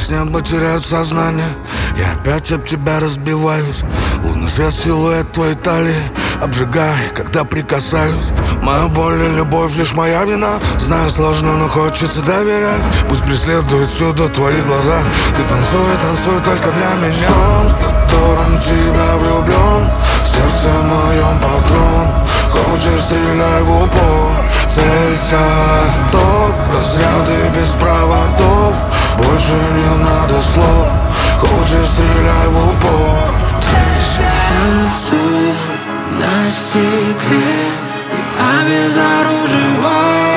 с неба теряют сознание. Я опять об тебя разбиваюсь. Лунный свет, силуэт твоей талии обжигай, когда прикасаюсь. Моя боль и любовь лишь моя вина. Знаю, сложно, но хочется доверять. Пусть преследуют всюду твои глаза. Ты танцуй, танцуй только для меня. Сон, в котором тебя влюблен, в сердце моем патрон. Хочешь, стреляй в упор, целься. Ток, разряды без проводов, больше не надо слов. Хочешь, стреляй в упор, целься. Танцуй на стекле и обезоруживай.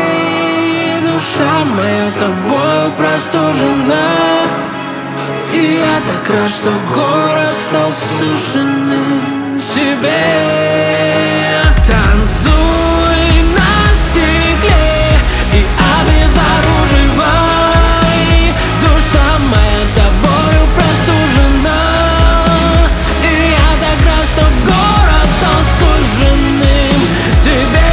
Душа моя тобой простужена, и я так рад, что город стал суженным тебе. Танцуй на стекле и обезоруживай. Душа моя тобою простужена, и я так рад, что город стал суженным тебе.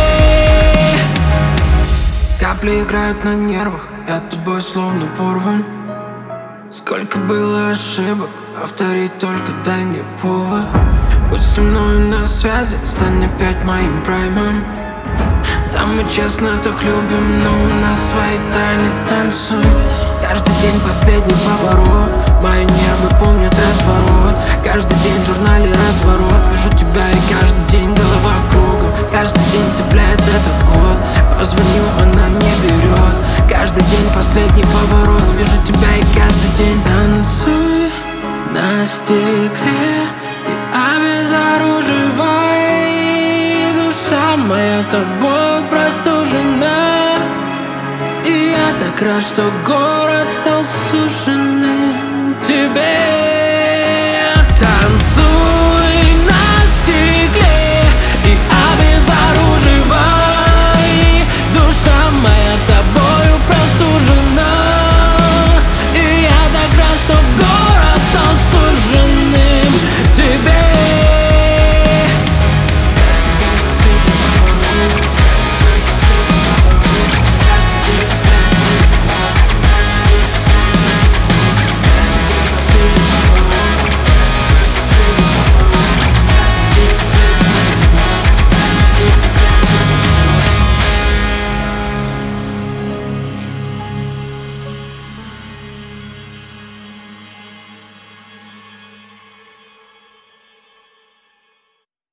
Капли играют на нервах, я тобой словно порван. Сколько было ошибок, повторить только дай мне повод. Будь со мной на связи, стань опять моим праймом. Там мы честно так любим, но у нас свои тайны. Танцуй, каждый день последний поворот. Мои нервы помнят разворот. Каждый день в журнале разворот. Вижу тебя и каждый день голова кругом. Каждый день цепляет этот год. Позвоню, она не берет. Каждый день последний поворот. Вижу тебя и каждый день. Танцуй на стекле и обезоруживай. Душа моя тобой простужена, и я так рад, что город стал суженным тебе.